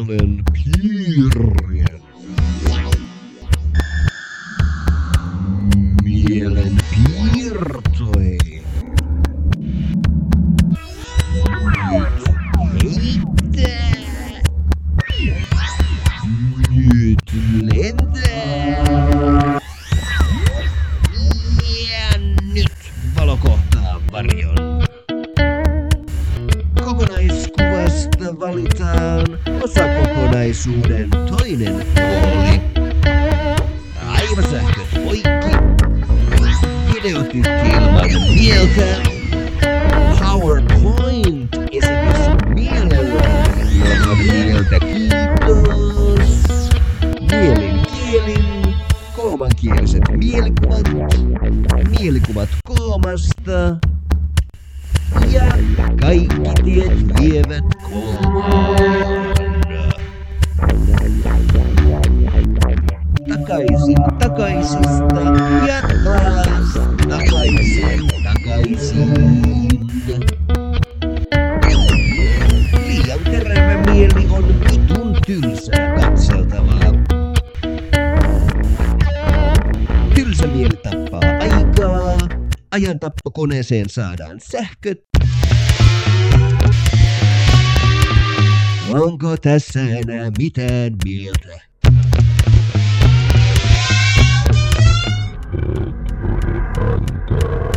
olen piirien. Mielenpiirtoihin. Nyt lentää. Ja nyt valo kohtaa varjon. Kokonaiskuvasta valitaan osakokonaisuuden toinen puoli. Aivosähköt poikki. Videotykki ilman mieltä. PowerPoint-esitys mielellään ilman mieltä. Kiitos. Mielenkielin. Koomankieliset mielikuvat. Mielikuvat koomasta. Ja kaikki tiet vievät koomaan. Takaisin takaisista ja taas takaisin. Liian terävä mieli on vitun tylsää katseltavaa. Tylsä mieli tappaa aikaa. Ajantappokoneeseen saadaan sähköt. Onko tässä enää mitään mieltä? Antaa.